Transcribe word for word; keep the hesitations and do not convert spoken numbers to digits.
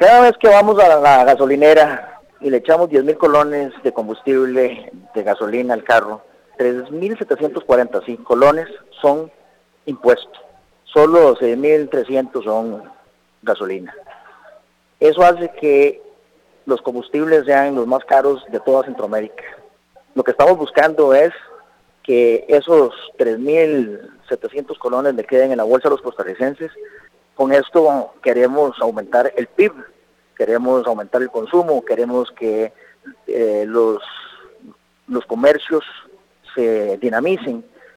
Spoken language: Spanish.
Cada vez que vamos a la gasolinera y le echamos diez mil colones de combustible, de gasolina al carro, tres mil setecientos cuarenta sí, colones son impuestos, solo seis mil trescientos son gasolina. Eso hace que los combustibles sean los más caros de toda Centroamérica. Lo que estamos buscando es que esos tres mil setecientos colones le queden en la bolsa a los costarricenses. Con esto queremos aumentar el P I B, queremos aumentar el consumo, queremos que eh, los, los comercios se dinamicen